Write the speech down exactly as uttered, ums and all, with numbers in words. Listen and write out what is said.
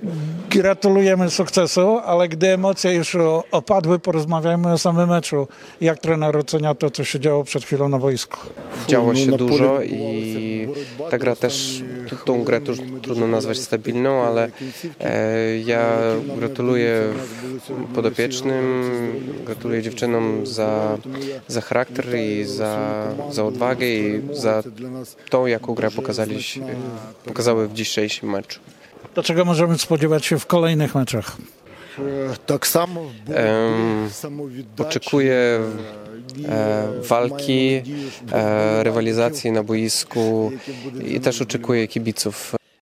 Gratulujemy sukcesu, ale gdy emocje już opadły, porozmawiajmy o samym meczu. Jak trener ocenia to, co się działo przed chwilą na boisku? Działo się dużo i ta gra też, tą grę też trudno nazwać stabilną, ale e, ja gratuluję podopiecznym, gratuluję dziewczynom za, za charakter i za, za odwagę i za tą, jaką grę pokazali, pokazały w dzisiejszym meczu. Do czego możemy spodziewać się w kolejnych meczach? Tak samo Um, oczekuję e, walki, e, rywalizacji na boisku i też oczekuję kibiców.